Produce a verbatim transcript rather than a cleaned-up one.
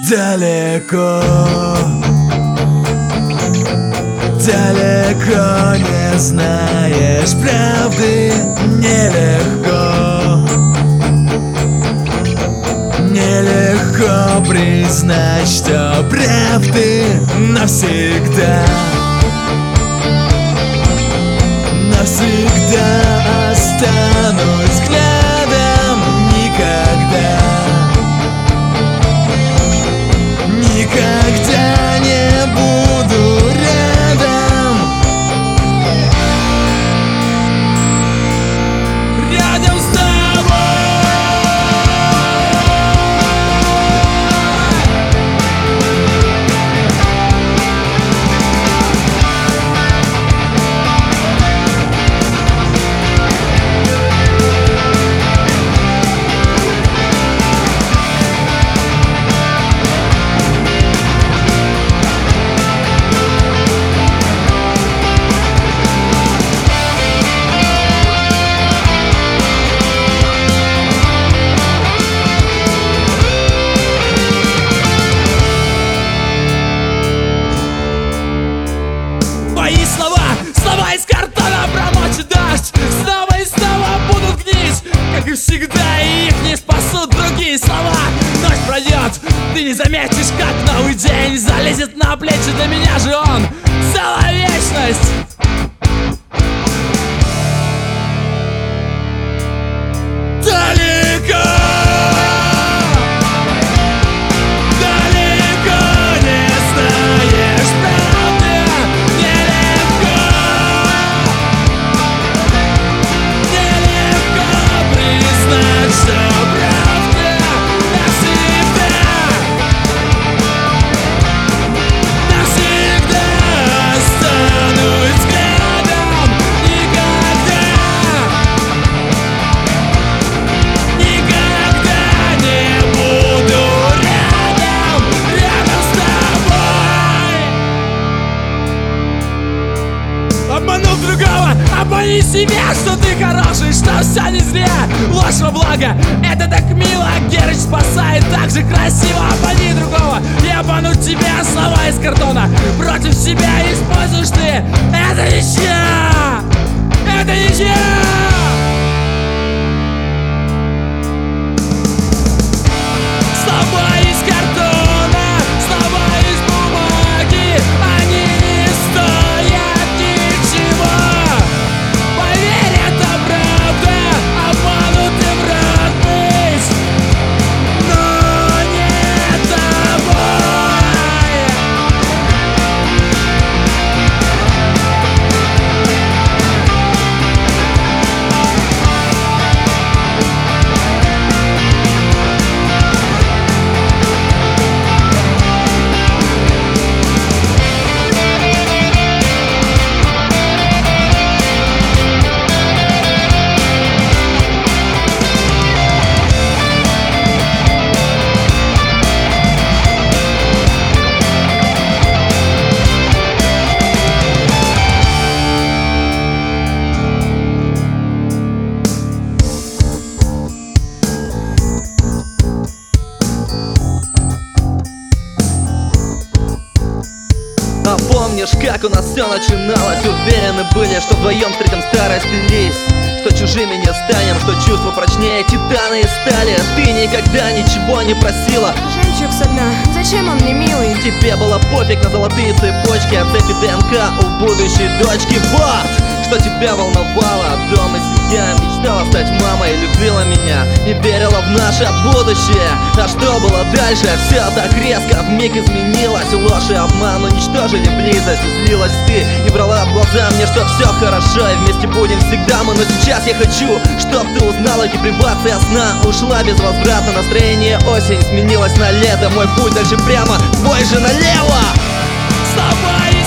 Далеко, далеко не знаешь правды, нелегко, нелегко признать, что правды навсегда, навсегда останусь взглядом никогда. Никогда не буду рядом, рядом с тобой. Мои слова, слова из картона промочит дождь, снова и снова будут гнить, как и всегда, и их не спасут другие слова. Ночь пройдет, ты не заметишь, как новый день залезет на плечи, для меня же он целая вечность. Далеко, далеко не знаешь правды, нелегко, нелегко признать, что правда навсегда, навсегда останусь взглядом никогда. Никогда не буду рядом, рядом с тобой. Обманув другого, обмани себя, что ты хороший, что все не зря. Ложь во благо, это так мило. Герыч спасает так же красиво. Обмани другого и обмануть тебя. Слова из картона против себя используешь ты. Это ничья, это ничья. Слова из картона, слова из бумаги, они не стоят ничего. Поверь, это правда, обманутым рад быть, но не тобой. А помнишь, как у нас все начиналось? Уверены были, что вдвоем встретим старость и лись, что чужими не станем, что чувства прочнее титаны и стали. Ты никогда ничего не просила. Жемчуг со дна, зачем он мне милый? Тебе было пофиг на золотые цепочки, а цепи ДНК у будущей дочки. Вот что тебя волновало. Дома сидя, мечтала стать мамой, любила меня и верила в наше будущее. А что было дальше? Все так резко вмиг изменилось. Ложь и обман уничтожили близость. Злилась ты и брала в глаза мне, что все хорошо и вместе будем всегда мы. Но сейчас я хочу, чтоб ты узнала, депривация сна ушла без возврата. Настроение осень сменилось на лето. Мой путь дальше прямо, твой же налево. Слова